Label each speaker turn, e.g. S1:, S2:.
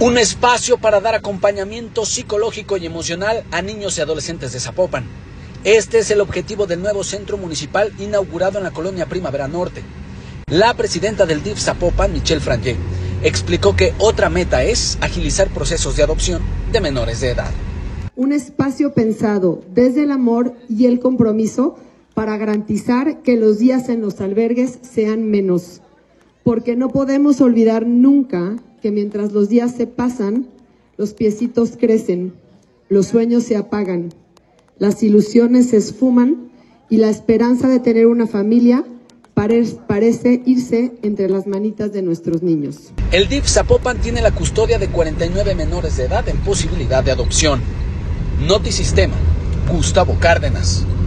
S1: Un espacio para dar acompañamiento psicológico y emocional a niños y adolescentes de Zapopan. Este es el objetivo del nuevo centro municipal inaugurado en la colonia Primavera Norte. La presidenta del DIF Zapopan, Michelle Frangé, explicó que otra meta es agilizar procesos de adopción de menores de edad.
S2: Un espacio pensado desde el amor y el compromiso para garantizar que los días en los albergues sean menos, porque no podemos olvidar nunca que mientras los días se pasan, los piecitos crecen, los sueños se apagan, las ilusiones se esfuman y la esperanza de tener una familia parece irse entre las manitas de nuestros niños.
S1: El DIF Zapopan tiene la custodia de 49 menores de edad en posibilidad de adopción. Notisistema, Gustavo Cárdenas.